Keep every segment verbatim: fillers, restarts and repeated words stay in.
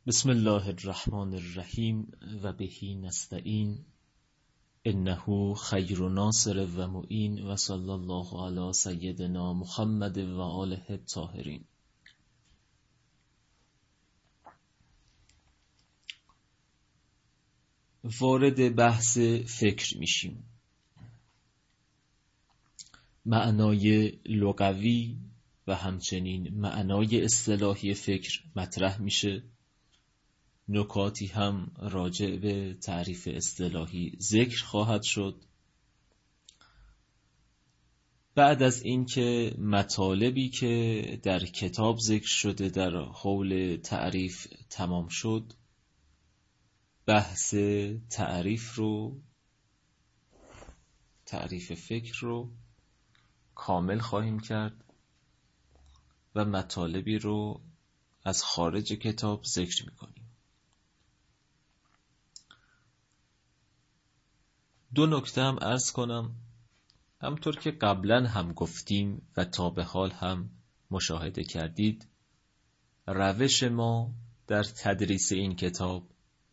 بسم الله الرحمن الرحیم و بهی نستعین انه خیر ناصر و معین و صلی الله علی سیدنا محمد و آله الطاهرین. وارد بحث فکر میشیم. معنای لغوی و همچنین معنای اصطلاحی فکر مطرح میشه. نکاتی هم راجع به تعریف اصطلاحی ذکر خواهد شد. بعد از اینکه مطالبی که در کتاب ذکر شده در حول تعریف تمام شد، بحث تعریف رو تعریف فکر رو کامل خواهیم کرد و مطالبی رو از خارج کتاب ذکر میکنیم. دو نکته هم عرض کنم. همطور که قبلا هم گفتیم و تا به حال هم مشاهده کردید، روش ما در تدریس این کتاب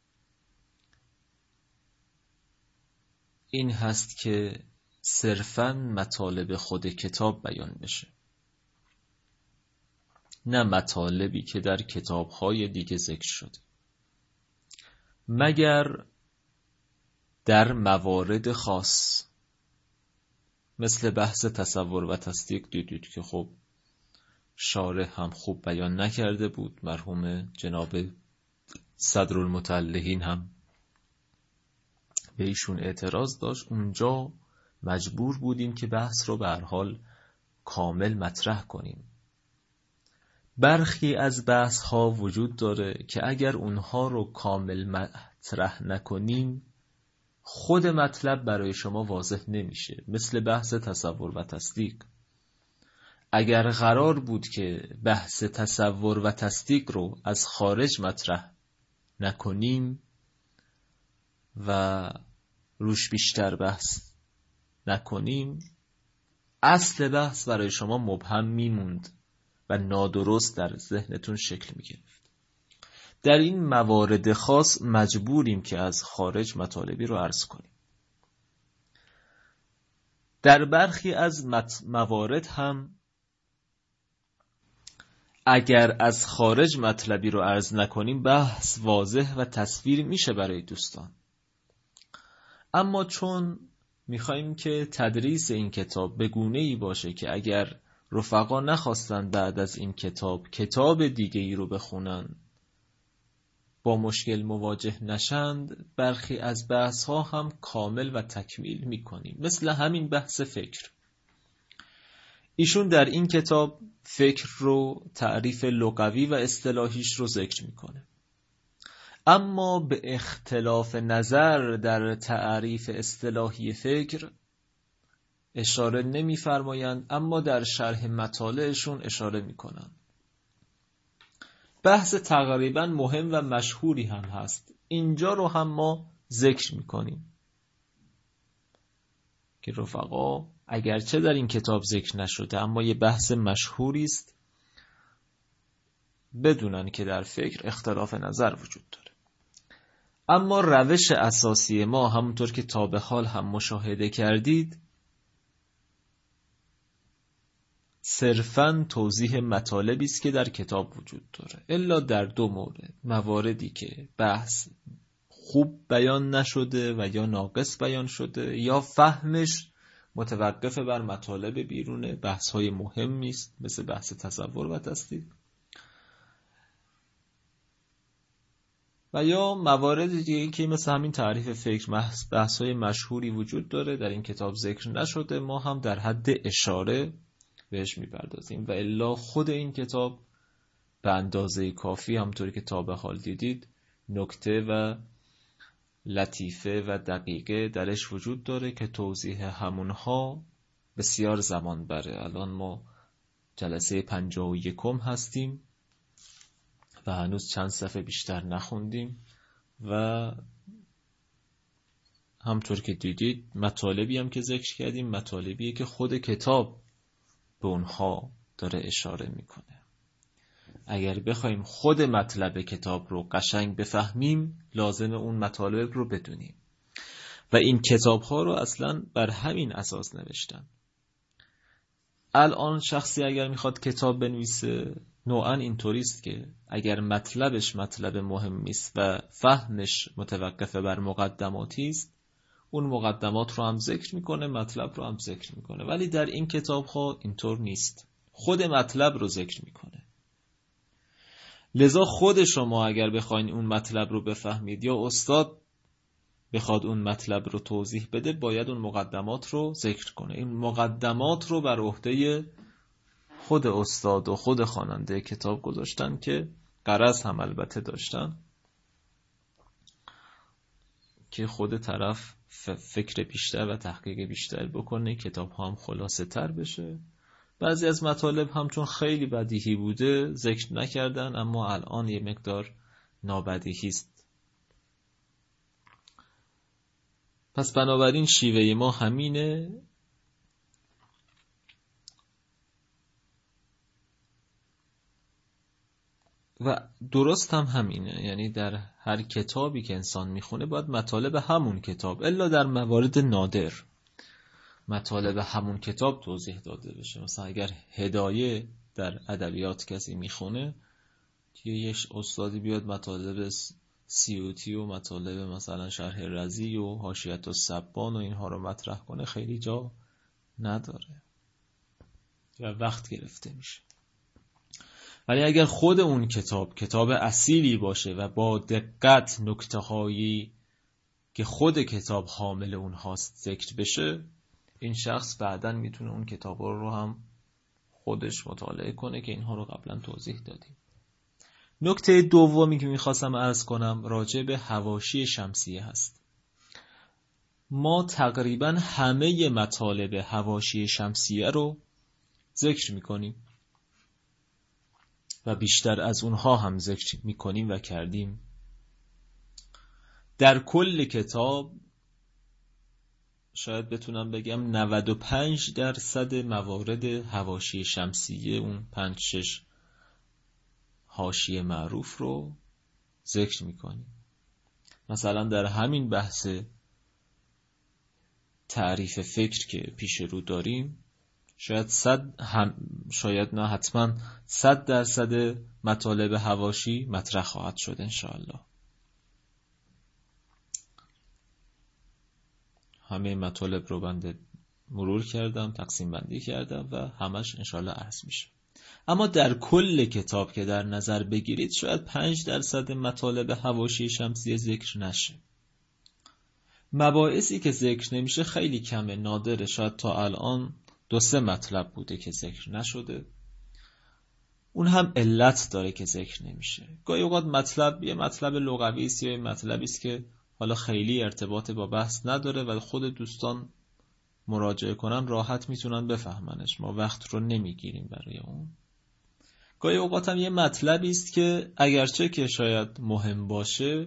این هست که صرفاً مطالب خود کتاب بیان بشه، نه مطالبی که در کتاب‌های دیگه ذکر شده، مگر در موارد خاص مثل بحث تصور و تصدیق. دیدید که خب شارح هم خوب بیان نکرده بود، مرحوم جناب صدرالمتعلقین هم به ایشون اعتراض داشت. اونجا مجبور بودیم که بحث رو به هر حال کامل مطرح کنیم. برخی از بحث ها وجود داره که اگر اونها رو کامل مطرح نکنیم خود مطلب برای شما واضح نمیشه، مثل بحث تصور و تصدیق. اگر قرار بود که بحث تصور و تصدیق رو از خارج مطرح نکنیم و روش بیشتر بحث نکنیم، اصل بحث برای شما مبهم میموند و نادرست در ذهنتون شکل میگرفت. در این موارد خاص مجبوریم که از خارج مطالبی رو عرض کنیم. در برخی از موارد هم اگر از خارج مطلبی رو عرض نکنیم بحث واضح و تصویر میشه برای دوستان. اما چون میخوایم که تدریس این کتاب به گونه‌ای باشه که اگر رفقا نخواستن بعد از این کتاب کتاب دیگه ای رو بخونن با مشکل مواجه نشند، برخی از بحث ها هم کامل و تکمیل میکنیم، مثل همین بحث فکر. ایشون در این کتاب فکر رو تعریف لغوی و اصطلاحیش رو ذکر میکنه، اما به اختلاف نظر در تعریف اصطلاحی فکر اشاره نمیفرمایند، اما در شرح مطالعشون اشاره میکنن. بحث تقریبا مهم و مشهوری هم هست، اینجا رو هم ما ذکر میکنیم که رفقا اگرچه در این کتاب ذکر نشده اما یه بحث مشهوری است، بدونن که در فکر اختلاف نظر وجود داره. اما روش اساسی ما همونطور که تا به حال هم مشاهده کردید صرفاً توضیح مطالبی است که در کتاب وجود داره، الا در دو مورد، مواردی که بحث خوب بیان نشده و یا ناقص بیان شده یا فهمش متوقف بر مطالب بیرونه، بحث های مهمی است مثل بحث تصور و تصدیق، و یا موارد دیگه که مثل همین تعریف فکر بحث های مشهوری وجود داره، در این کتاب ذکر نشده، ما هم در حد اشاره بهش میپردازیم. و الا خود این کتاب به اندازه کافی همطوری که تا به حال دیدید نکته و لطیفه و دقیقه درش وجود داره که توضیح همونها بسیار زمان بره. الان ما جلسه پنجاه و یکم هستیم و هنوز چند صفحه بیشتر نخوندیم و همطور که دیدید مطالبی هم که ذکر کردیم مطالبیه که خود کتاب به اونها داره اشاره میکنه. اگر بخوایم خود مطلب کتاب رو قشنگ بفهمیم لازم اون مطالب رو بدونیم و این کتاب ها رو اصلا بر همین اساس نوشتن. الان شخصی اگر میخواد کتاب بنویسه نوعا اینطوریست که اگر مطلبش مطلب مهمی است و فهمش متوقف بر مقدماتی است، اون مقدمات رو هم ذکر میکنه، مطلب رو هم ذکر میکنه. ولی در این کتاب ها اینطور نیست، خود مطلب رو ذکر میکنه. لذا خود شما اگر بخواین اون مطلب رو بفهمید یا استاد بخواد اون مطلب رو توضیح بده، باید اون مقدمات رو ذکر کنه. این مقدمات رو بر عهده خود استاد و خود خواننده کتاب گذاشتن که غرض هم البته داشتن که خود طرف فکر بیشتر و تحقیق بیشتر بکنه، کتاب ها هم خلاصه تر بشه. بعضی از مطالب هم چون خیلی بدیهی بوده ذکر نکردن، اما الان یه مقدار نابدیهی است. پس بنابراین شیوه ما همینه و درست هم همینه. یعنی در هر کتابی که انسان میخونه باید مطالب همون کتاب، الا در موارد نادر مطالب همون کتاب توضیح داده بشه. مثلا اگر هدایه در ادبیات کسی میخونه، یه استادی بیاد مطالب سیوطی و مطالب مثلا شرح رضی و حاشیة السبان و اینها رو مطرح کنه، خیلی جا نداره و وقت گرفته میشه. ولی اگر خود اون کتاب کتاب اصیلی باشه و با دقت نکته هایی که خود کتاب حامل اونهاست ذکر بشه، این شخص بعداً میتونه اون کتاب رو هم خودش مطالعه کنه که اینها رو قبلا توضیح دادیم. نکته دومی که میخواستم عرض کنم راجع به حواشی شمسیه هست. ما تقریباً همه مطالب حواشی شمسیه رو ذکر میکنیم و بیشتر از اونها هم ذکر میکنیم و کردیم. در کل کتاب شاید بتونم بگم نود و پنج درصد موارد حواشی شمسیه، اون پنج شش حاشیه معروف رو ذکر میکنیم. مثلا در همین بحث تعریف فکر که پیش رو داریم، شاید صد هم شاید نه حتما صد درصد مطالب حواشی مطرح خواهد شد انشاءالله. همه مطالب رو بنده مرور کردم، تقسیم بندی کردم و همش انشاءالله عرض میشه. اما در کل کتاب که در نظر بگیرید شاید پنج درصد مطالب حواشی شمسیه ذکر نشه. مباحثی که ذکر نمیشه خیلی کمه، نادره. شاید تا الان دو سه مطلب بوده که ذکر نشده، اون هم علت داره که ذکر نمیشه. گاهی اوقات مطلب یه مطلب لغوی است یا یه مطلبی است که حالا خیلی ارتباط با بحث نداره و خود دوستان مراجعه کنن راحت میتونن بفهمنش، ما وقت رو نمیگیریم برای اون. گاهی اوقات هم یه مطلبی است که اگرچه که شاید مهم باشه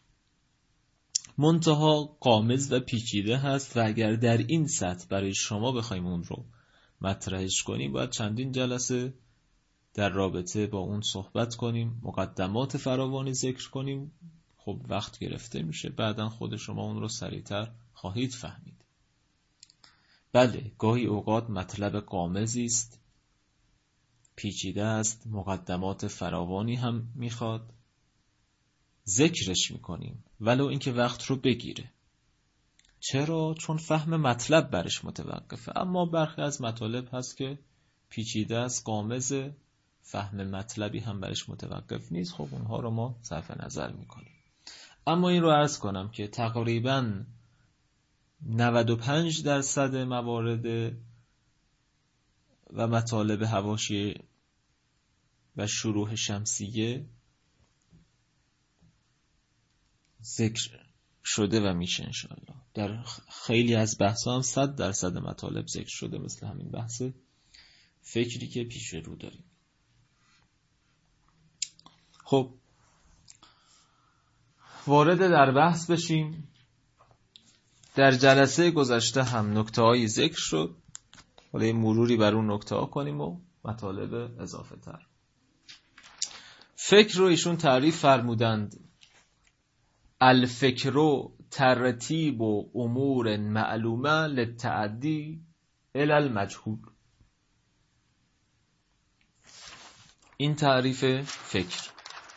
منتها غامض و پیچیده هست و اگر در این سطح برای شما بخوایم اون رو مطرحش کنیم باید چندین جلسه در رابطه با اون صحبت کنیم، مقدمات فراوانی ذکر کنیم. خب وقت گرفته میشه، بعدن خود شما اون رو سریعتر خواهید فهمید. بله، گاهی اوقات مطلب غامضی است، پیچیده است، مقدمات فراوانی هم میخواد، ذکرش میکنیم ولو اینکه وقت رو بگیره. چرا؟ چون فهم مطلب برش متوقفه. اما برخی از مطالب هست که پیچیده است، غامض، فهم مطلبی هم برش متوقف نیست. خب اونها رو ما صرف نظر میکنیم. اما این رو عرض کنم که تقریباً نود و پنج درصد موارد و مطالب حواشی و شروح شمسیه ذکر شده و میشه انشاءالله. در خیلی از بحثا هم صد درصد مطالب ذکر شده، مثل همین بحث فکری که پیش رو داریم. خب وارد در بحث بشیم. در جلسه گذشته هم نکته هایی ذکر شد، حالا مروری بر اون نکته ها کنیم و مطالب اضافه تر. فکر رو ایشون تعریف فرمودند: الفکر ترتیب و امور معلومه للتعدی الی المجهول. این تعریف فکر.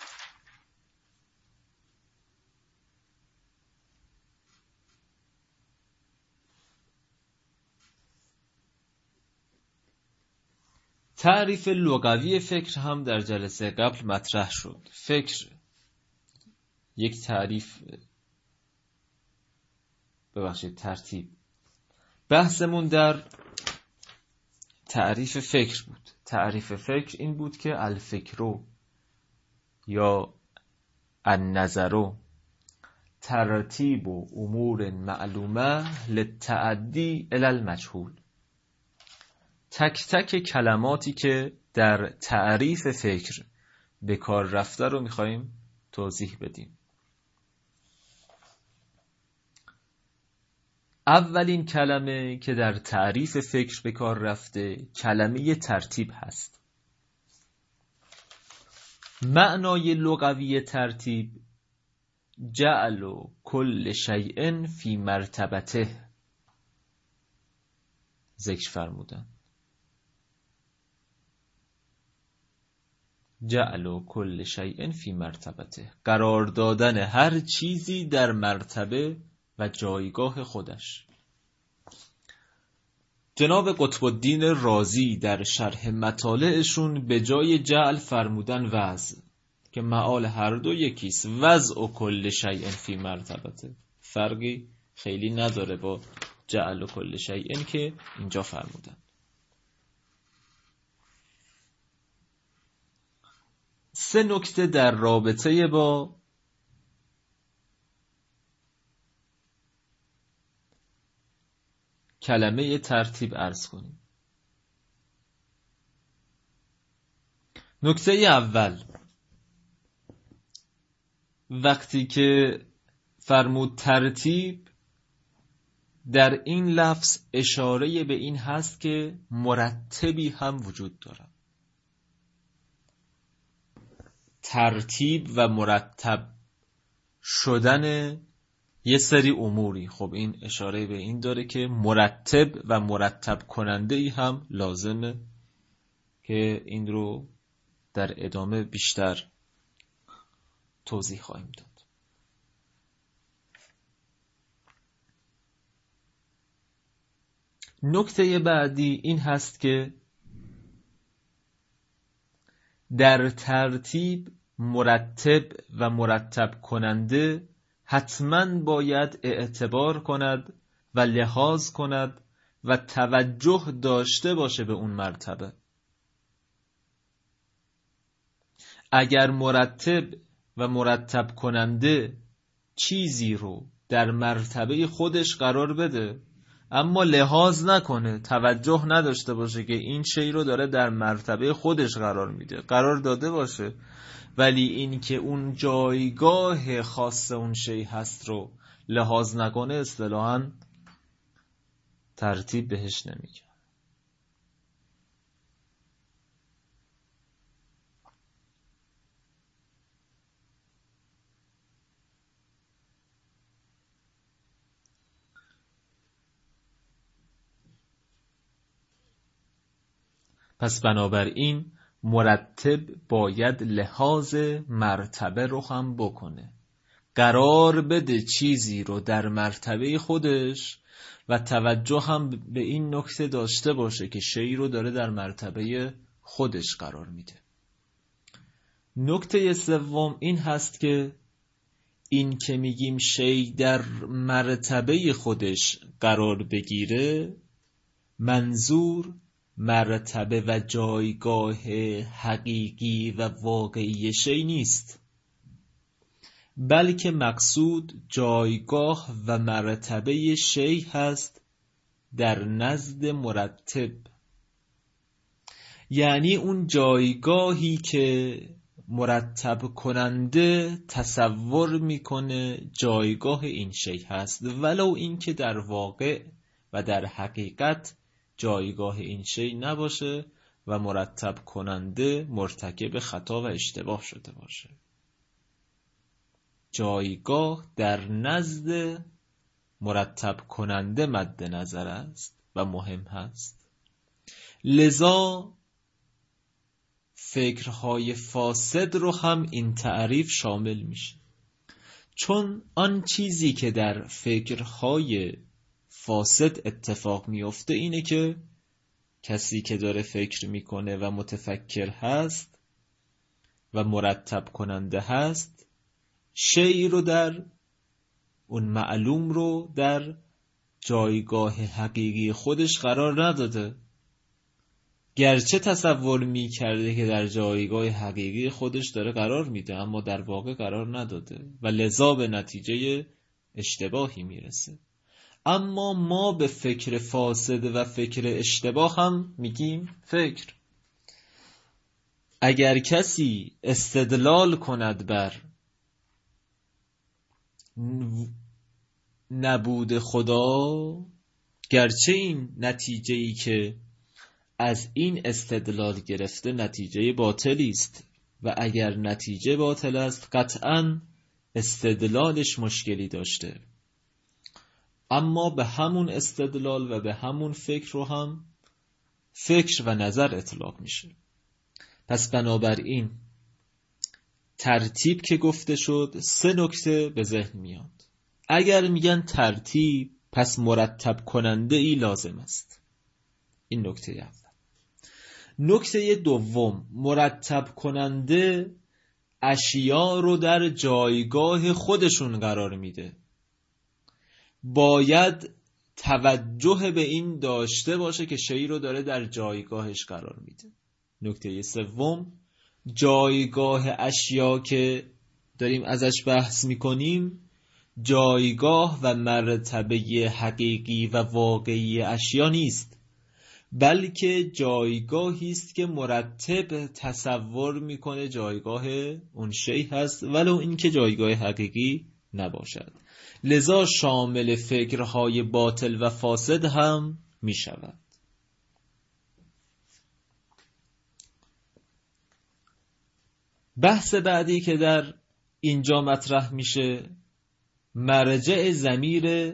تعریف لغوی فکر هم در جلسه قبل مطرح شد. فکر یک تعریف ببخشید ترتیب بحثمون در تعریف فکر بود. تعریف فکر این بود که الفکرو یا النظرو ترتیب و امور معلومه للتعدی الی المجهول. تک تک کلماتی که در تعریف فکر به کار رفته رو میخواییم توضیح بدیم. اولین کلمه که در تعریف فکر به کار رفته کلمه ترتیب هست. معنای لغوی ترتیب جعل کل شیء فی مرتبته ذکر فرمودن. جعل کل شیء فی مرتبته، قرار دادن هر چیزی در مرتبه و جایگاه خودش. جناب قطب الدین رازی در شرح مطالعشون به جای جعل فرمودن وضع، که معال هر دو یکیست. وضع و کل شیء فی مرتبته فرقی خیلی نداره با جعل و کل شیء که اینجا فرمودن. سه نکته در رابطه با کلمه ترتیب عرض کنیم. نکته اول، وقتی که فرمود ترتیب، در این لفظ اشاره به این هست که مرتبی هم وجود دارد. ترتیب و مرتب شدن یه سری اموری. خب این اشاره به این داره که مرتب و مرتب کننده ای هم لازمه که این رو در ادامه بیشتر توضیح خواهیم داد. نکته بعدی این هست که در ترتیب مرتب و مرتب کننده حتما باید اعتبار کند و لحاظ کند و توجه داشته باشه به اون مرتبه. اگر مرتب و مرتب کننده چیزی رو در مرتبه خودش قرار بده اما لحاظ نکنه، توجه نداشته باشه که این شی رو داره در مرتبه خودش قرار میده، قرار داده باشه ولی این که اون جایگاه خاص اون شی هست رو لحاظ نکنه، اصطلاحاً ترتیب بهش نمیگه. پس بنابراین مرتب باید لحاظ مرتبه رو هم بکنه، قرار بده چیزی رو در مرتبه خودش و توجه هم به این نکته داشته باشه که شی رو داره در مرتبه خودش قرار میده. نکته سوم این هست که این که میگیم شی در مرتبه خودش قرار بگیره، منظور مرتبه و جایگاه حقیقی و واقعی شی نیست، بلکه مقصود جایگاه و مرتبه شی هست در نزد مرتب. یعنی اون جایگاهی که مرتب کننده تصور میکنه جایگاه این شی هست، ولو این که در واقع و در حقیقت جایگاه این شی نباشه و مرتب کننده مرتکب خطا و اشتباه شده باشه. جایگاه در نزد مرتب کننده مد نظر است و مهم هست. لذا فکرهای فاسد رو هم این تعریف شامل میشه، چون آن چیزی که در فکرهای فاسد اتفاق میفته اینه که کسی که داره فکر میکنه و متفکر هست و مرتب کننده هست، شیء رو در اون معلوم رو در جایگاه حقیقی خودش قرار نداده، گرچه تصور می کرده که در جایگاه حقیقی خودش داره قرار میده، اما در واقع قرار نداده و لذا به نتیجه اشتباهی میرسه. اما ما به فکر فاسد و فکر اشتباه هم میگیم فکر. اگر کسی استدلال کند بر نبود خدا، گرچه این نتیجه‌ای که از این استدلال گرفته نتیجه باطلی است و اگر نتیجه باطل است قطعاً استدلالش مشکلی داشته، اما به همون استدلال و به همون فکر رو هم فکر و نظر اطلاق میشه. پس بنابراین ترتیب که گفته شد سه نکته به ذهن میاد. اگر میگن ترتیب، پس مرتب کننده ای لازم است. این نکته اول. نکته دوم، مرتب کننده اشیا رو در جایگاه خودشون قرار میده. باید توجه به این داشته باشه که شیء رو داره در جایگاهش قرار میده. نکته سوم، جایگاه اشیا که داریم ازش بحث میکنیم جایگاه و مرتبه حقیقی و واقعی اشیا نیست، بلکه جایگاهی است که مرتب تصور میکنه جایگاه اون شیء هست ولو اینکه جایگاه حقیقی نباشد. لذا شامل فکرهای باطل و فاسد هم میشود. بحث بعدی که در اینجا مطرح میشه مرجع ضمیر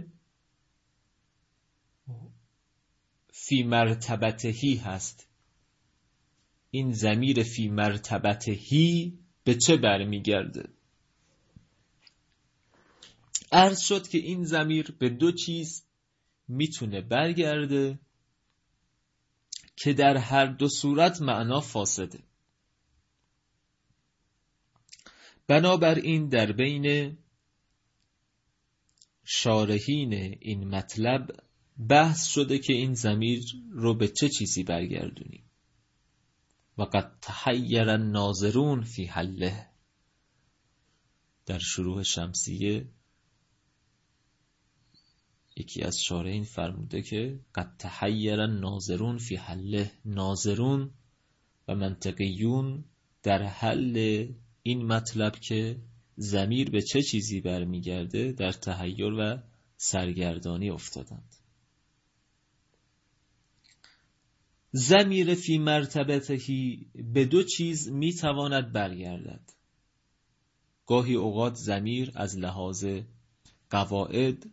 فی مرتبتهی هست. این ضمیر فی مرتبتهی به چه برمیگرده؟ عرض شد که این ضمیر به دو چیز میتونه برگرده که در هر دو صورت معنا فاسده. بنابراین در بین شارحین این مطلب بحث شده که این ضمیر رو به چه چیزی برگردونیم. وقد تحیر الناظرون فی حله. در شروح شمسیه یکی از شارحین فرموده که قد تحیر الناظرون فی حله. ناظرون و منطقیون در حل این مطلب که ضمیر به چه چیزی برمیگرده در تحیر و سرگردانی افتادند. ضمیر فی مرتبتهی به دو چیز میتواند برگردد. گاهی اوقات ضمیر از لحاظ قواعد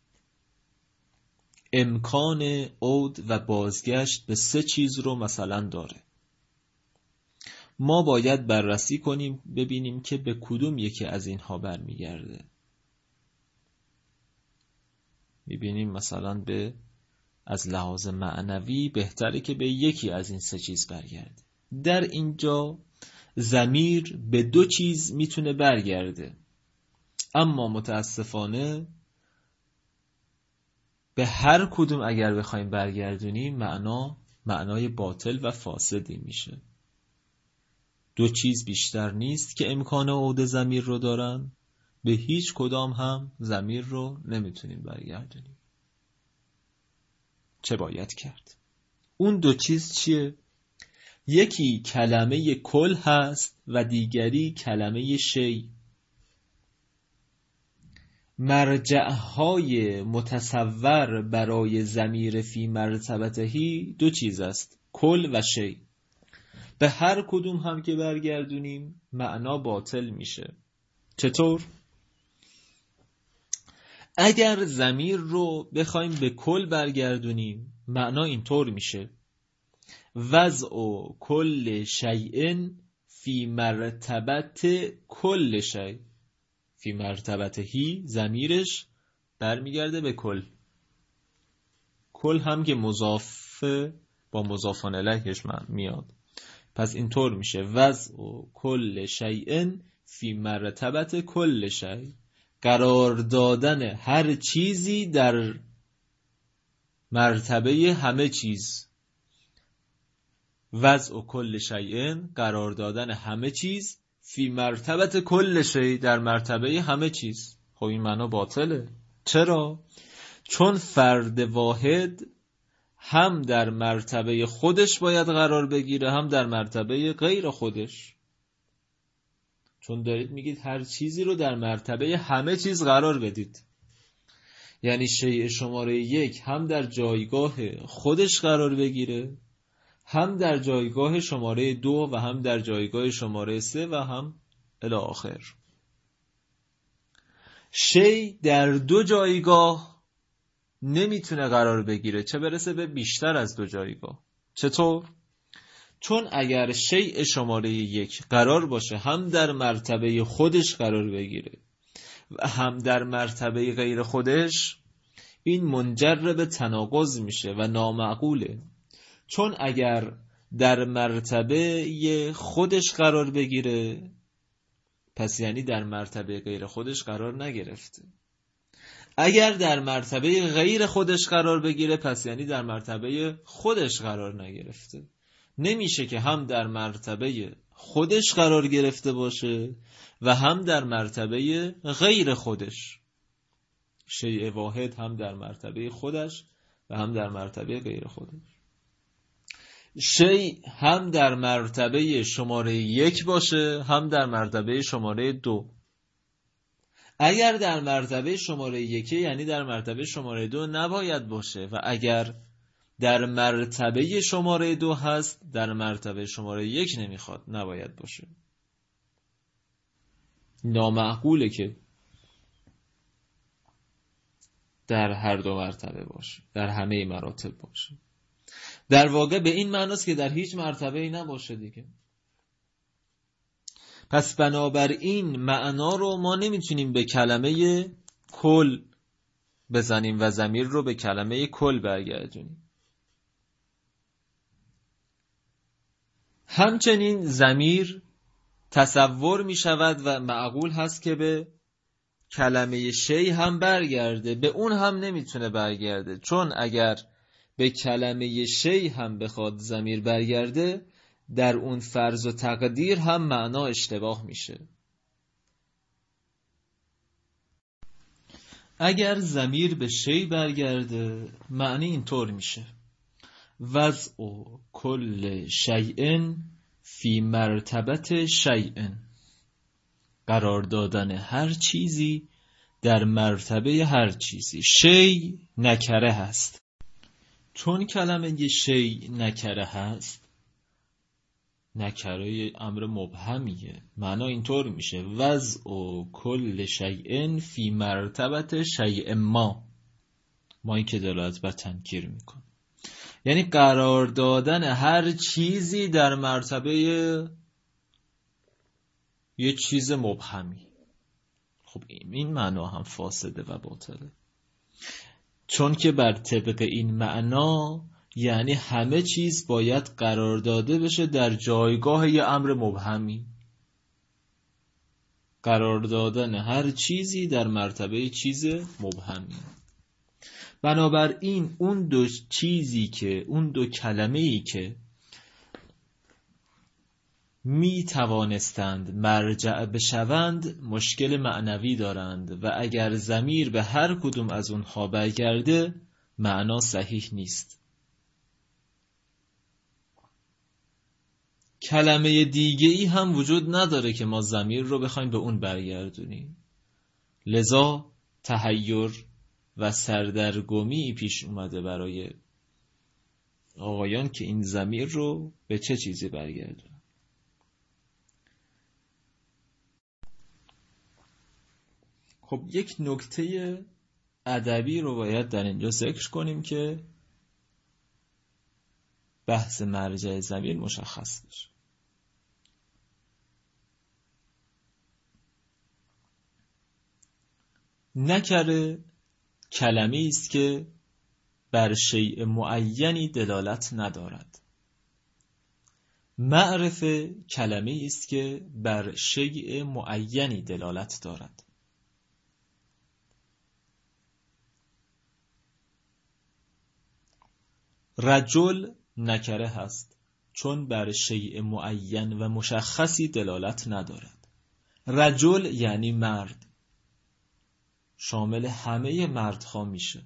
امکان عود و بازگشت به سه چیز رو مثلا داره. ما باید بررسی کنیم ببینیم که به کدوم یکی از اینها برمیگرده. میبینیم مثلا به از لحاظ معنوی بهتره که به یکی از این سه چیز برگرده. در اینجا ضمیر به دو چیز میتونه برگرده، اما متاسفانه به هر کدوم اگر بخوایم برگردونیم معنا معنای باطل و فاسدی میشه. دو چیز بیشتر نیست که امکان عود ضمیر رو دارن، به هیچ کدام هم ضمیر رو نمیتونیم برگردونیم. چه باید کرد؟ اون دو چیز چیه؟ یکی کلمه کل هست و دیگری کلمه شیء. مرجعهای متصور برای ضمیر فی مرتبتهی دو چیز است، کل و شیء. به هر کدوم هم که برگردونیم معنا باطل میشه. چطور؟ اگر ضمیر رو بخوایم به کل برگردونیم معنا اینطور میشه: وضع کل شیء فی مرتبت کل شیء. فی مرتبت هی ضمیرش برمیگرده به کل. کل هم که مضاف با مضافان الیهش میاد. پس اینطور میشه: وضع کل شیء فی مرتبت کل شیء. قرار دادن هر چیزی در مرتبه همه چیز. وضع کل شیء، قرار دادن همه چیز، فی مرتبت کل شیء، در مرتبه همه چیز. خب این معنا باطله. چرا؟ چون فرد واحد هم در مرتبه خودش باید قرار بگیره هم در مرتبه غیر خودش. چون دارید میگید هر چیزی رو در مرتبه همه چیز قرار بدید، یعنی شیء شماره یک هم در جایگاه خودش قرار بگیره، هم در جایگاه شماره دو و هم در جایگاه شماره سه و هم الی آخر. شیء در دو جایگاه نمیتونه قرار بگیره، چه برسه به بیشتر از دو جایگاه. چطور؟ چون اگر شیء شماره یک قرار باشه هم در مرتبه خودش قرار بگیره و هم در مرتبه غیر خودش، این منجر به تناقض میشه و نامعقوله. چون اگر در مرتبه خودش قرار بگیره پس یعنی در مرتبه غیر خودش قرار نگرفته. اگر در مرتبه غیر خودش قرار بگیره پس یعنی در مرتبه خودش قرار نگرفته. نمیشه که هم در مرتبه خودش قرار گرفته باشه و هم در مرتبه غیر خودش. شیء واحد هم در مرتبه خودش و هم در مرتبه غیر خودش. شیء هم در مرتبه شماره یک باشه هم در مرتبه شماره دو. اگر در مرتبه شماره یکی یعنی در مرتبه شماره دو نباید باشه و اگر در مرتبه شماره دو هست در مرتبه شماره یک نمیخواد نباید باشه. نامعقوله که در هر دو مرتبه باشه، در همه مراتب باشه. در واقع به این معناست که در هیچ مرتبه ای نباشه دیگه. پس بنابراین معنا رو ما نمیتونیم به کلمه کل بزنیم و ضمیر رو به کلمه کل برگردونیم. همچنین ضمیر تصور می شود و معقول هست که به کلمه شیء هم برگرده، به اون هم نمیتونه برگرده. چون اگر به کلمه شیء هم بخواد ضمیر برگرده در اون فرض و تقدیر هم معنا اشتباه میشه. اگر ضمیر به شیء برگرده معنی اینطور میشه: وضع کل شیء فی مرتبت شیء. قرار دادن هر چیزی در مرتبه هر چیزی. شیء نکره هست. چون کلمه شیء نکره هست، نکره امر مبهمیه، معنا اینطور میشه: وضع کل شیء فی مرتبت شیء ما. مایی که دلالت بر تنکیر میکنه، یعنی قرار دادن هر چیزی در مرتبه یه چیز مبهمی. خب این معنا هم فاسده و باطله، چون که بر طبق این معنا یعنی همه چیز باید قرار داده بشه در جایگاه یه امر مبهمی. قرار دادن هر چیزی در مرتبه چیز مبهمی. بنابراین اون دو چیزی که اون دو کلمه‌ای که می توانستند مرجع بشوند مشکل معنوی دارند و اگر ضمیر به هر کدوم از اونها برگرده معنا صحیح نیست. کلمه دیگه ای هم وجود نداره که ما ضمیر رو بخوایم به اون برگردونیم. لذا تحیر و سردرگمی پیش اومده برای آقایان که این ضمیر رو به چه چیزی برگردونن. خب یک نکته ادبی رو باید در اینجا ذکر کنیم که بحث مرجع ضمیر مشخص بشه. نکره کلمه‌ای است که بر شیء معینی دلالت ندارد. معرفه کلمه‌ای است که بر شیء معینی دلالت دارد. رجل نکره هست چون بر شیء معین و مشخصی دلالت ندارد. رجل یعنی مرد، شامل همه مردها میشه.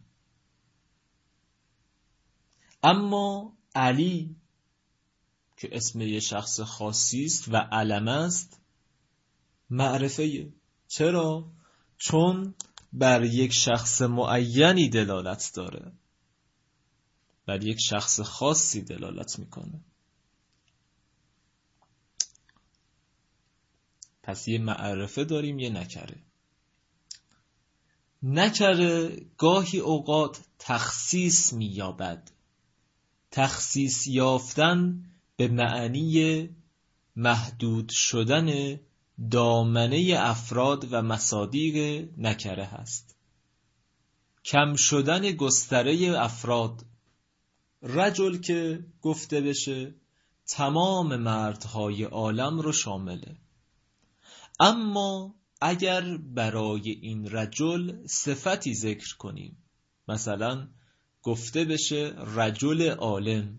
اما علی که اسم یه شخص خاصی است و علم است معرفه. چرا؟ چون بر یک شخص معینی دلالت داره، بر یک شخص خاصی دلالت میکنه. پس یه معرفه داریم، یه نکره. نکره گاهی اوقات تخصیص می‌یابد. تخصیص یافتن به معنی محدود شدن دامنه افراد و مصادیق نکره هست. کم شدن گستره افراد. رجل که گفته بشه تمام مردهای عالم رو شامله. اما اگر برای این رجل صفتی ذکر کنیم، مثلا گفته بشه رجل عالم،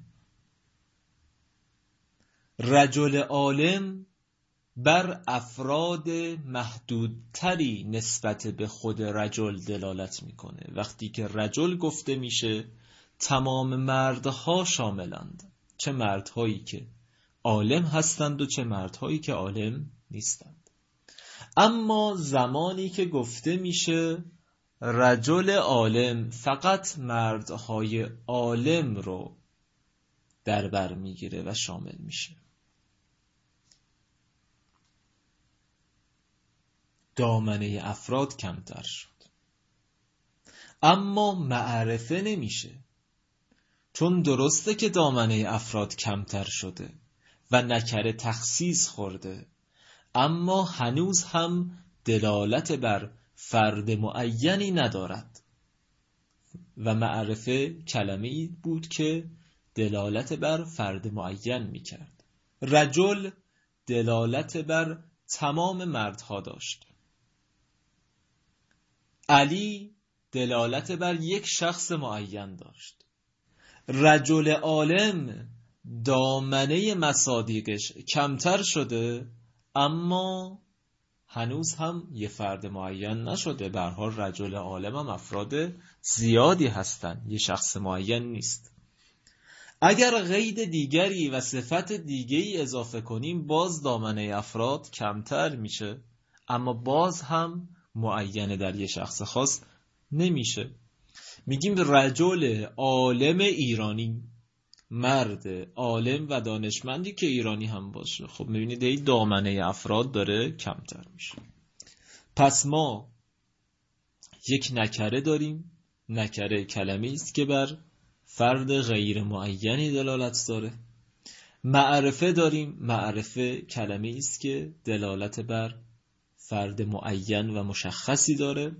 رجل عالم بر افراد محدودتری نسبت به خود رجل دلالت میکنه. وقتی که رجل گفته میشه تمام مردها شاملند، چه مردهایی که عالم هستند و چه مردهایی که عالم نیستند. اما زمانی که گفته میشه رجل عالم، فقط مردهای عالم رو در بر میگیره و شامل میشه. دامنه افراد کمتر شد. اما معرفه نمیشه، چون درسته که دامنه افراد کمتر شده و نکره تخصیص خورده، اما هنوز هم دلالت بر فرد معینی ندارد و معرفه کلمه‌ای بود که دلالت بر فرد معین میکرد. رجل دلالت بر تمام مردها داشت. علی دلالت بر یک شخص معین داشت. رجل عالم دامنه مصادیقش کمتر شده، اما هنوز هم یه فرد معین نشده. به هر حال رجل عالم هم افراد زیادی هستن، یه شخص معین نیست. اگر قید دیگری و صفت دیگری اضافه کنیم باز دامنه افراد کمتر میشه، اما باز هم معین در یه شخص خاص نمیشه. میگیم رجل عالم ایرانی، مرد عالم و دانشمندی که ایرانی هم باشه. خب میبینید این دامنه افراد داره کمتر میشه. پس ما یک نکره داریم. نکره کلمه‌ای است که بر فرد غیر معینی دلالت داره. معرفه داریم. معرفه کلمه‌ای است که دلالت بر فرد معین و مشخصی داره.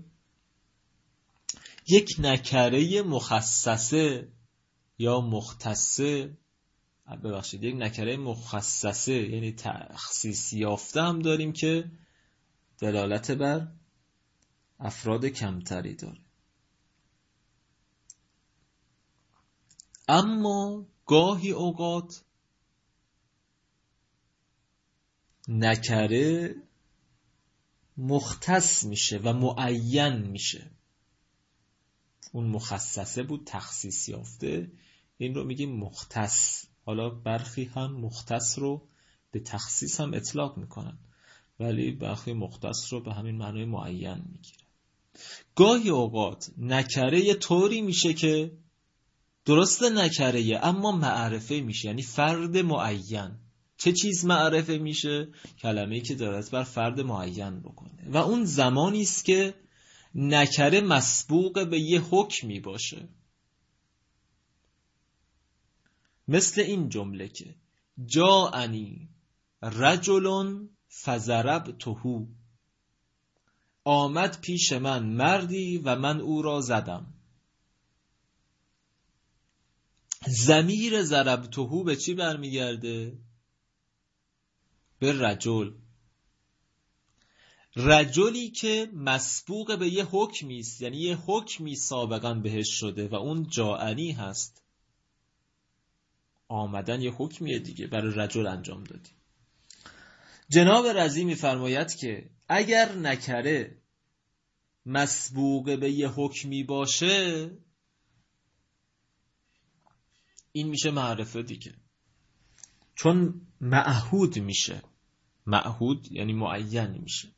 یک نکره مخصصه یا مختصه، ببخشید یک نکره مخصصه یعنی تخصیص یافته هم داریم که دلالت بر افراد کمتری داره. اما گاهی اوقات نکره مختص میشه و معین میشه. اون مخصصه بود، تخصیص یافته، این رو میگیم مختص. حالا برخی هم مختص رو به تخصیص هم اطلاق میکنن، ولی برخی مختص رو به همین معنای معین میگیره. گاهی اوقات نکره یه طوری میشه که درسته نکره اما معرفه میشه، یعنی فرد معین. چه چیز معرفه میشه؟ کلمه‌ای که دارد بر فرد معین بکنه. و اون زمانی است که نکره مسبوق به یه حکمی باشه. مثل این جمله که جاءنی رجل فضربته، آمد پیش من مردی و من او را زدم. ضمیر ضربته به چی برمیگرده؟ به رجل. رجلی که مسبوق به یه حکمی است، یعنی یه حکمی سابقا بهش شده و اون جاءنی هست. آمدن یه حکمیه دیگه، برای رجل انجام دادی. جناب رضی می‌فرماید که اگر نکره مسبوق به یه حکمی باشه، این میشه معرفه دیگه، چون معهود میشه. معهود یعنی معین میشه.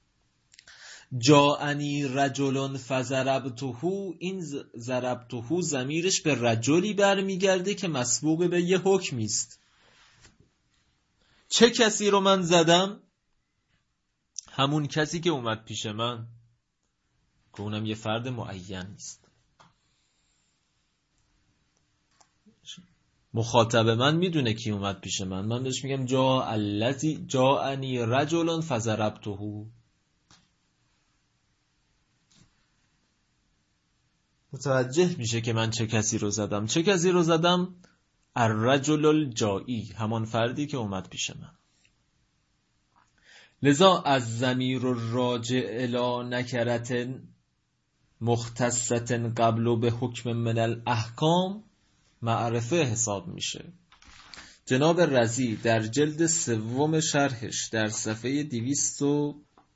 جاءنی رجل فضربته، این ضربته ضمیرش به رجلی برمیگرده که مسبوق به یه حکمی است. چه کسی رو من زدم؟ همون کسی که اومد پیش من، که اونم یه فرد معین نیست. مخاطب من میدونه کی اومد پیش من، من بهش میگم جا الذی جاءنی رجل فضربته. متوجه میشه که من چه کسی رو زدم. چه کسی رو زدم؟ الرجل الجائی، همان فردی که اومد پیش من. لذا از ضمیر الراجع الی نکرة مختصة قبل به حکم من الاحکام معرفه حساب میشه. جناب رضی در جلد سوم شرحش در صفحه دویست و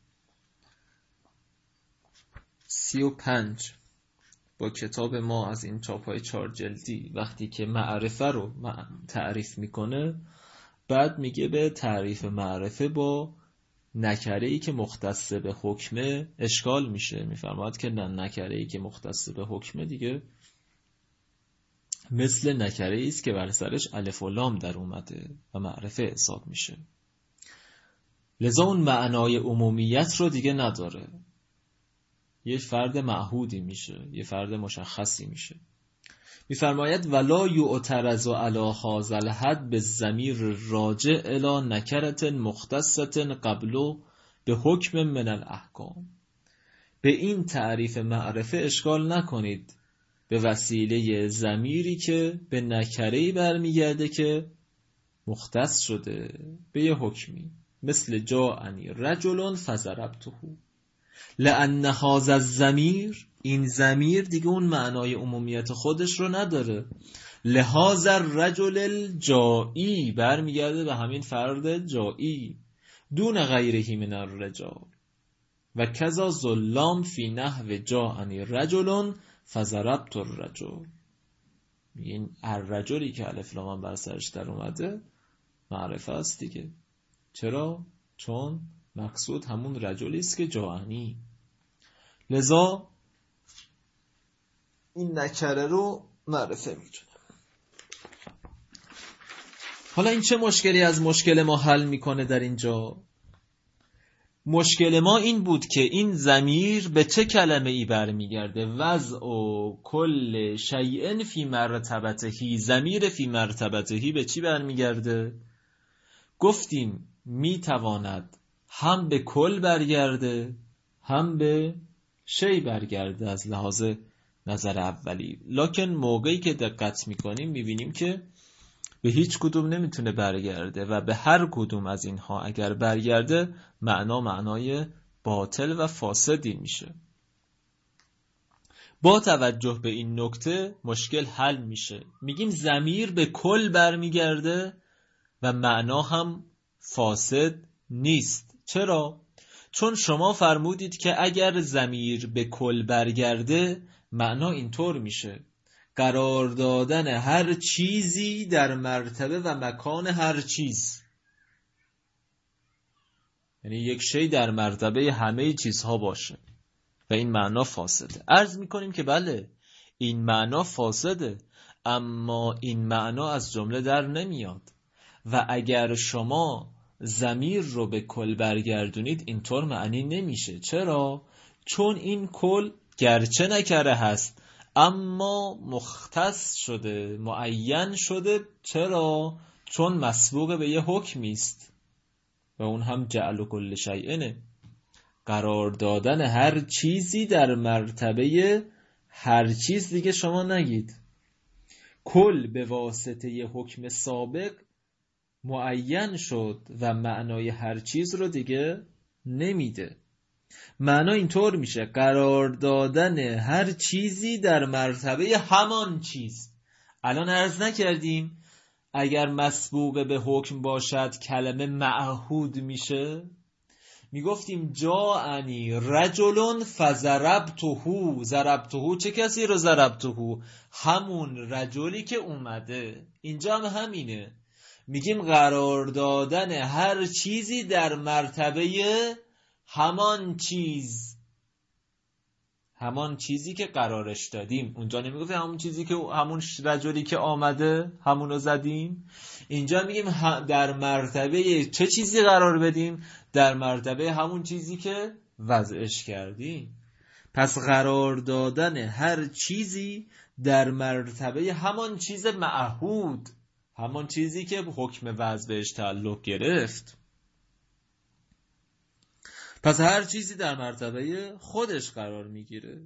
سی و پنج با کتاب ما از این چاپای چهار جلدی وقتی که معرفه رو تعریف میکنه، بعد میگه به تعریف معرفه با نکره‌ای که مختص به حکمه اشکال میشه. میفرماید که نه، نکره‌ای که مختص به حکمه دیگه مثل نکره‌ای است که بر سرش الف و لام در اومده و معرفه حساب میشه. لذا اون معنای عمومیت رو دیگه نداره، یه فرد معهودی میشه، یه فرد مشخصی میشه. میفرماید ولا یعترض علی هذا الحد بالضمیر راجع الی نکرة مختصة قبل به حکم من الاحکام. به این تعریف معرفه اشکال نکنید به وسیله ضمیری که به نکره‌ای برمیگرده که مختص شده به یه حکمی، مثل جاءنی رجل فضربته، لأن هذا الضمیر، این ضمیر دیگه اون معنای عمومیت خودش رو نداره. لهذا الرجل الجائی برمیگرده به همین فرد جائی دون غیره من الرجال و کذا ظلام فی نحو جاءنی رجل فضربت الرجل. این الرجلی که الف لام بر سرش در اومده معرفه است دیگه. چرا؟ چون مقصود همون رجلی است که جاءنی. لذا این نکره رو معرفه می‌کنه. حالا این چه مشکلی از مشکل ما حل میکنه در اینجا؟ مشکل ما این بود که این ضمیر به چه کلمه ای برمیگرده؟ وضع و کل شیء فی مرتبتهی. ضمیر فی مرتبتهی به چی برمیگرده؟ گفتیم میتواند هم به کل برگرده هم به شی برگرده از لحاظ نظر اولی، لکن موقعی که دقت میکنیم میبینیم که به هیچ کدوم نمیتونه برگرده و به هر کدوم از اینها اگر برگرده معنا معنای باطل و فاسدی میشه. با توجه به این نکته مشکل حل میشه. میگیم ضمیر به کل برمیگرده و معنا هم فاسد نیست. چرا؟ چون شما فرمودید که اگر ضمیر به کل برگرده معنا اینطور میشه: قرار دادن هر چیزی در مرتبه و مکان هر چیز. یعنی یک شی در مرتبه همه چیزها باشه و این معنا فاسده. عرض میکنیم که بله این معنا فاسده، اما این معنا از جمله در نمیاد و اگر شما ضمیر رو به کل برگردونید اینطور معنی نمیشه. چرا؟ چون این کل گرچه نکره هست اما مختص شده، معین شده. چرا؟ چون مسبوق به یه حکمی است و اون هم جعل کل شیئنه، قرار دادن هر چیزی در مرتبه هر چیز. دیگه شما نگید کل به واسطه یه حکم سابق معین شد و معنای هر چیز رو دیگه نمیده. معنا اینطور میشه قرار دادن هر چیزی در مرتبه همان چیز. الان عرض نکردیم اگر مسبوق به حکم باشد کلمه معهود میشه؟ میگفتیم جاءنی رجل فضربته. ضربته چه کسی رو ضربته؟ همون رجلی که اومده. اینجا هم همینه، میگیم قرار دادن هر چیزی در مرتبه همان چیز، همان چیزی که قرارش دادیم. اونجا نمیگفتیم همون چیزی که همون رجلی که آمده همونو زدیم. اینجا میگیم در مرتبه چه چیزی قرار بدیم؟ در مرتبه همون چیزی که وضعش کردیم. پس قرار دادن هر چیزی در مرتبه همان چیز معهود، همان چیزی که حکم وضع بهش تعلق گرفت. پس هر چیزی در مرتبه خودش قرار میگیره،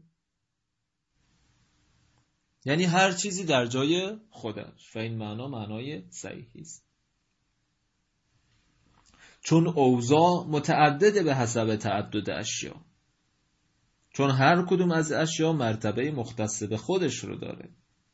یعنی هر چیزی در جای خودش. و این معنا معنای صحیحی است، چون اوضاع متعدده به حسب تعدد اشیا، چون هر کدوم از اشیا مرتبه مختص به خودش رو داره.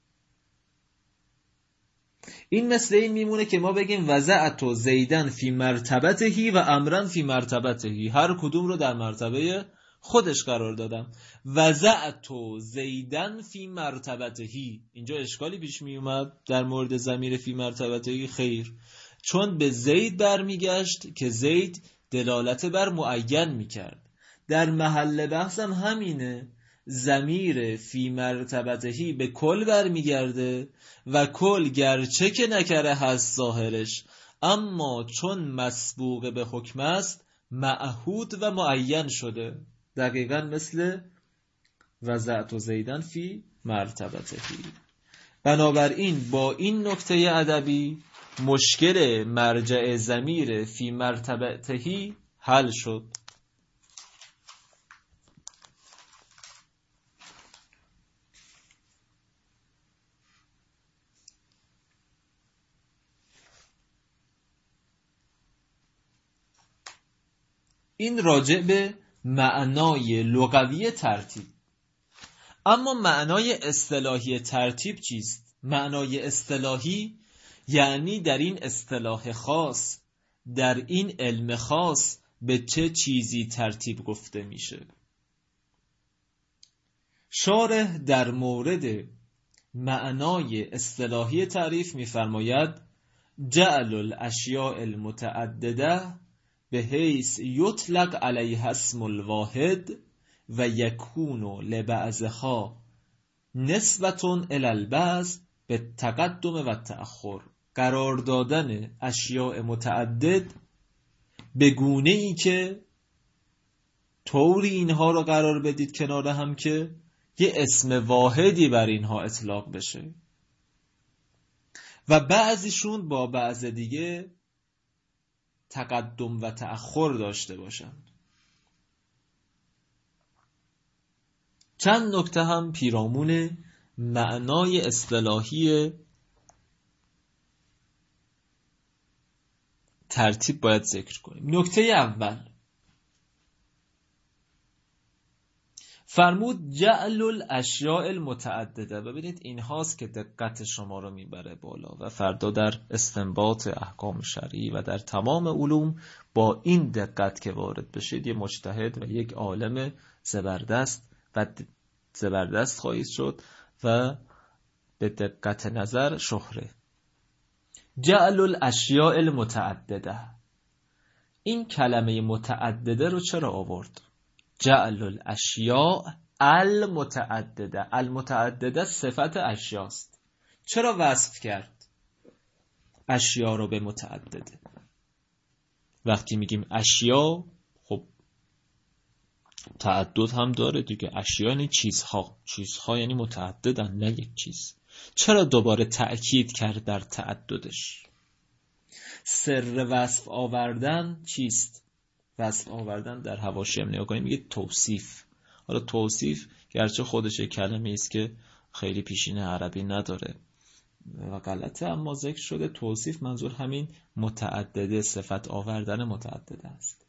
این مثل این میمونه که ما بگیم وضعت زیدن فی مرتبتهی و امرن فی مرتبتهی، هر کدوم رو در مرتبه خودش قرار دادم. وضعت زیدن فی مرتبتهی، اینجا اشکالی پیش می اومد در مورد ضمیر فی مرتبتهی؟ خیر، چون به زید برمیگشت که زید دلالت بر معین میکرد. در محل بحثم همینه، ضمیر فی مرتبتهی به کل برمیگرده و کل گرچه که نکره هست ظاهرش، اما چون مسبوق به حکم است معهود و معین شده. دقیقاً مثل وضعت زیدن فی مرتبتهی. بنابراین با این نکته ادبی مشکل مرجع ضمیر فی مرتبتهی حل شد. این راجع به معنای لغوی ترتیب. اما معنای اصطلاحی ترتیب چیست؟ معنای اصطلاحی یعنی در این اصطلاح خاص، در این علم خاص به چه چیزی ترتیب گفته میشه. شارح در مورد معنای اصطلاحی تعریف میفرماید جعل الاشیاء المتعدده به حیث یطلق علیها اسم الواحد و یکون لبعضها نسبتون الی البعض به تقدم و تأخر. قرار دادن اشیاء متعدد به گونه ای که طوری اینها رو قرار بدید کنار هم که یه اسم واحدی بر اینها اطلاق بشه و بعضیشون با بعض دیگه تقدم و تأخر داشته باشند. چند نکته هم پیرامون معنای اصطلاحی ترتیب باید ذکر کنیم. نکته اول فرمود جعل الاشیاء المتعدده. ببینید این هاست که دقت شما رو میبره بالا و فردا در استنباط احکام شرعی و در تمام علوم با این دقت که وارد بشید یه مجتهد و یک عالم زبردست و زبردست خواهید شد و به دقت نظر شهره. جعل الاشیاء المتعدده، این کلمه متعدده رو چرا آورد؟ جعل الاشیاء المتعدده، المتعدده صفت اشیاست. چرا وصف کرد اشیا رو به متعدده؟ وقتی میگیم اشیا، خب تعدد هم داره دیگه. اشیا یعنی چیزها، چیزها یعنی متعددن نه یک چیز. چرا دوباره تأکید کرد در تعددش؟ سر وصف آوردن چیست؟ وصف آوردن در حواشی هم نگاه کنیم میگه توصیف. حالا توصیف گرچه خودش یک کلمه است که خیلی پیشینه عربی نداره و غلطه، اما ذکر شده توصیف، منظور همین متعدده، صفت آوردن متعدده است.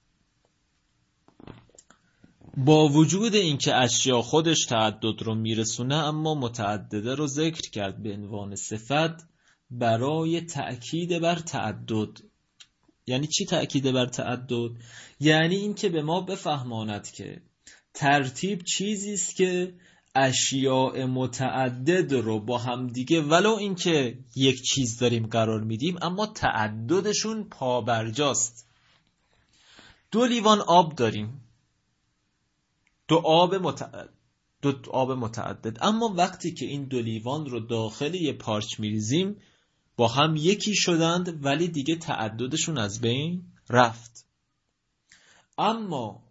با وجود اینکه اشیا خودش تعدد رو میرسونه، اما متعدده رو ذکر کرد به عنوان صفت برای تأکید بر تعدد. یعنی چی تأکید بر تعدد؟ یعنی اینکه به ما بفهماند که ترتیب چیزی است که اشیاء متعدد رو با هم دیگه ولو اینکه یک چیز داریم قرار میدیم، اما تعددشون پابرجاست. دو لیوان آب داریم، دو آب متعدد، دو آب متعدد، اما وقتی که این دو لیوان رو داخل یه پارچ میریزیم با هم یکی شدند، ولی دیگه تعددشون از بین رفت. اما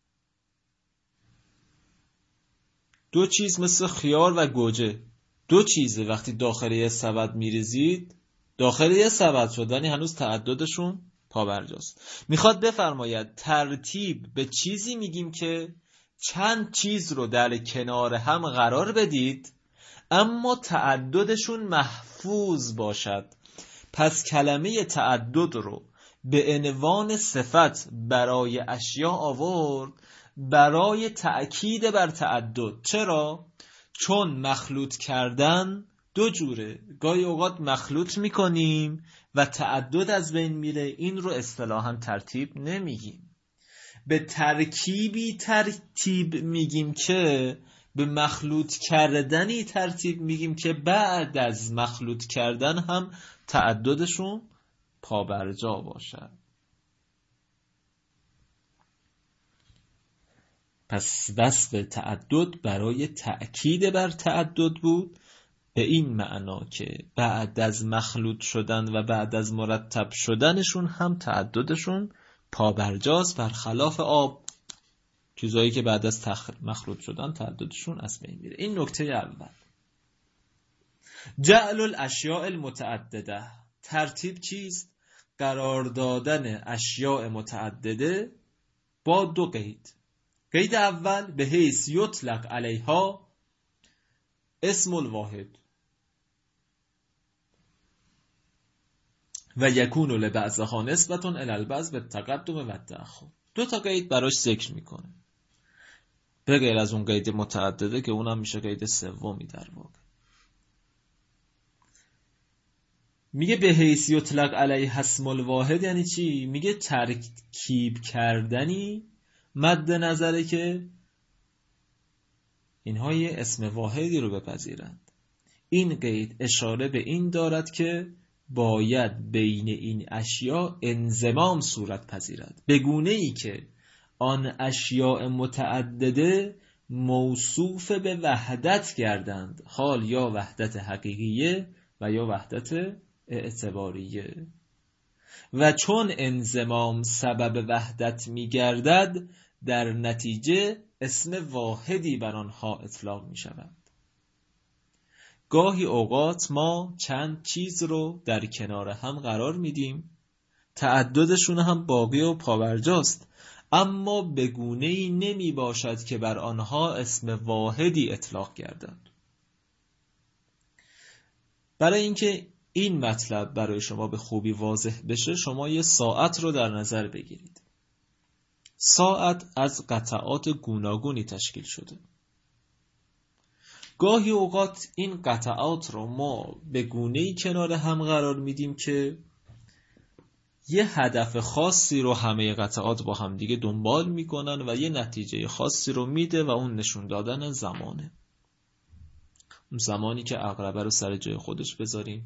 دو چیز مثل خیار و گوجه، دو چیزه، وقتی داخل یه سبد میریزید داخل یه سبد شد، ولی هنوز تعددشون پابرجاست. میخواد بفرماید ترتیب به چیزی میگیم که چند چیز رو در کنار هم قرار بدید اما تعددشون محفوظ باشد. پس کلمه تعدد رو به عنوان صفت برای اشیا آورد برای تأکید بر تعدد. چرا؟ چون مخلوط کردن دو جوره، گاهی اوقات مخلوط میکنیم و تعدد از بین میره، این رو اصطلاحاً ترتیب نمیگیم. به ترکیبی ترتیب میگیم که به مخلوط کردنی ترتیب میگیم که بعد از مخلوط کردن هم تعددشون پابرجا باشد. پس وصف تعدد برای تأکید بر تعدد بود، به این معنا که بعد از مخلوط شدن و بعد از مرتب شدنشون هم تعددشون پابرجاست، برخلاف آب، چیزایی که بعد از تخ... مخلوط شدن تعددشون از بین میره. این نکته اول. جعل الاشیاء المتعدده، ترتیب چیست؟ قرار دادن اشیاء متعدده با دو قید. قید اول به حیث یطلق علیها اسم الواحد و یکون لبعضها نسبة الی البعض بالتقدم و التأخر. دو تا قید براش ذکر میکنه به غیر از اون قید متعدده که اونم میشه قید سومی. در واقع میگه به حیث یطلق علیه اسم الواحد یعنی چی؟ میگه ترکیب کردنی مد نظره که اینها یه اسم واحدی رو بپذیرند. این قید اشاره به این دارد که باید بین این اشیاء انضمام صورت پذیرد، به گونه ای که آن اشیاء متعدده موصوف به وحدت گردند، حال یا وحدت حقیقیه و یا وحدت اعتباریه. و چون انضمام سبب وحدت می گردد، در نتیجه اسم واحدی بر آنها اطلاق می شود. گاهی اوقات ما چند چیز رو در کنار هم قرار میدیم، تعددشون هم باقی و پابرجاست، اما به گونه‌ای نمی باشد که بر آنها اسم واحدی اطلاق گردد. برای اینکه این مطلب برای شما به خوبی واضح بشه، شما یه ساعت رو در نظر بگیرید. ساعت از قطعات گوناگونی تشکیل شده. گاهی اوقات این قطعات رو ما به گونه‌ای کنار هم قرار میدیم که یه هدف خاصی رو همه قطعات با هم دیگه دنبال میکنن و یه نتیجه خاصی رو میده و اون نشون دادن زمانه. اون زمانی که عقربه رو سر جای خودش بذاریم،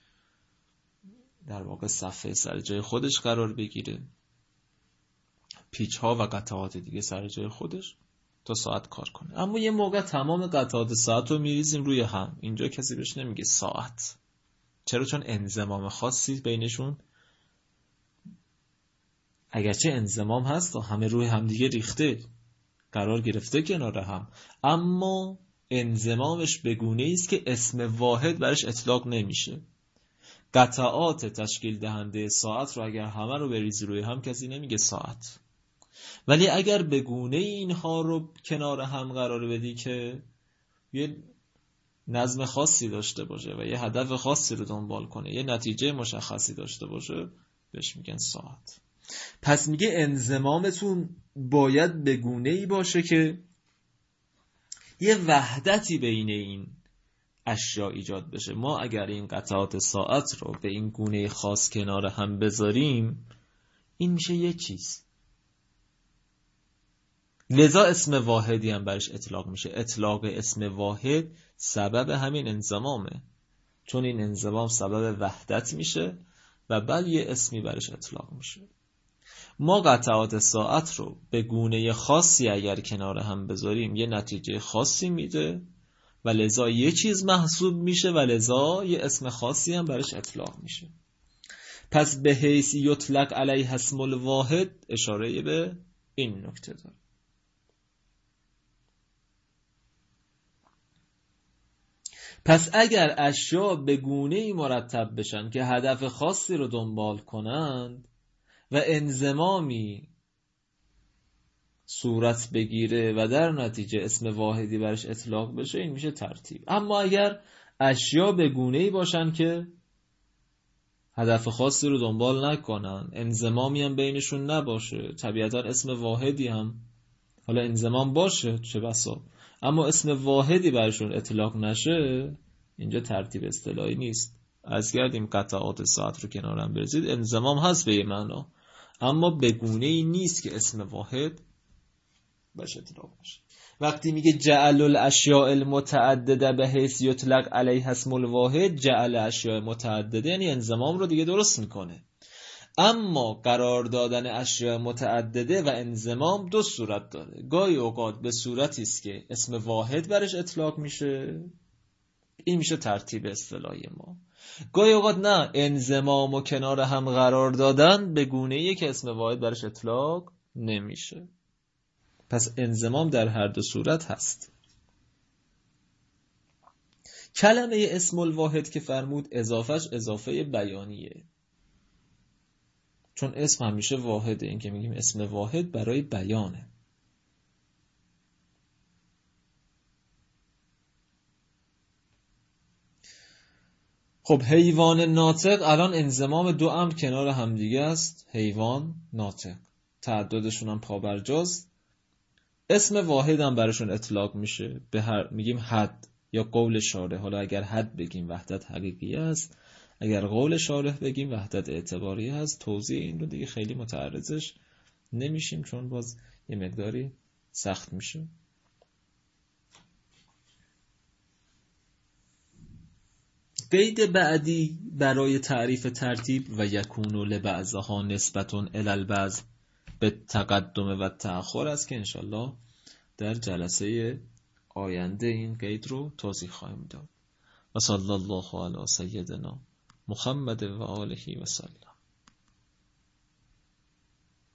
در واقع صفحه سر جای خودش قرار بگیره، پیچ ها و قطعات دیگه سر جای خودش، تا ساعت کار کنه. اما یه موقع تمام قطعات ساعت رو میریزیم روی هم، اینجا کسی بهش نمیگه ساعت. چرا؟ چون انضمام خاصی بینشون، اگرچه انضمام هست و همه روی هم دیگه ریخته، قرار گرفته کنار هم، اما انضمامش به گونه‌ای است که اسم واحد برش اطلاق نمیشه. قطعات تشکیل دهنده ساعت رو اگر همه رو بریزی روی هم کسی نمیگه ساعت، ولی اگر به گونه اینها رو کنار هم قرار بدی که یه نظم خاصی داشته باشه و یه هدف خاصی رو دنبال کنه، یه نتیجه مشخصی داشته باشه، بهش میگن ساعت. پس میگه انضمامتون باید به گونه‌ای باشه که یه وحدتی بین این اشیا ایجاد بشه. ما اگر این قطعات ساعت رو به این گونه خاص کنار هم بذاریم، این میشه یه چیز، لذا اسم واحدی هم برش اطلاق میشه. اطلاق اسم واحد سبب همین انضمامه، چون این انضمام سبب وحدت میشه و بعد یه اسمی برش اطلاق میشه. ما قطعات ساعت رو به گونه خاصی اگر کنار هم بذاریم یه نتیجه خاصی میده و لذا یه چیز محسوب میشه و لذا یه اسم خاصی هم برش اطلاق میشه. پس به حیث یطلق علیه اسم الواحد اشاره به این نکته داره. پس اگر اشیا به گونه‌ای مرتب بشن که هدف خاصی رو دنبال کنند و انضمامی صورت بگیره و در نتیجه اسم واحدی برش اطلاق بشه، این میشه ترتیب. اما اگر اشیا به گونه‌ای باشن که هدف خاصی رو دنبال نکنن، انضمامی هم بینشون نباشه، طبیعتا اسم واحدی هم حالا انضمام باشه چه بسا، اما اسم واحدی برشون اطلاق نشه، اینجا ترتیب اصطلاحی نیست. از کردیم قطعات ساعت رو کنارم برزید، انضمام هست به یه معنا، اما به گونه‌ای نیست که اسم واحد باشه اطلاق بشه. وقتی میگه جعل الاشیاء المتعدده به حیث یطلق علیه اسم الواحد، جعل اشیاء متعدده یعنی انضمام رو دیگه درست میکنه. اما قرار دادن اشیاء متعدده و انضمام دو صورت داره. گاهی اوقات به صورتی است که اسم واحد برش اطلاق میشه، این میشه ترتیب اصطلاحی ما. گاهی اوقات نه، انضمام و کنار هم قرار دادن به گونه‌ایه که اسم واحد برش اطلاق نمیشه. پس انضمام در هر دو صورت هست. کلمه اسم الواحد که فرمود اضافهش اضافه بیانیه، چون اسم همیشه واحده. این که میگیم اسم واحد برای بیانه. خب حیوان ناطق، الان انضمام دو امر کنار همدیگه است، حیوان ناطق، تعددشون هم پابرجاست، اسم واحد هم براشون اطلاق میشه، به هر میگیم حد یا قول شارح. حالا اگر حد بگیم وحدت حقیقی است، اگر قول شارح بگیم وحدت اعتباری است. توضیح این رو دیگه خیلی متعرضش نمیشیم چون باز یه مقداری سخت میشه. قید بعدی برای تعریف ترتیب و یکون لبعضها نسبتون الی البعض به تقدم و تأخر است که انشالله در جلسه آینده این قید رو توضیح خواهیم داد. و صلی الله علی سیدنا محمد و آله و سلم.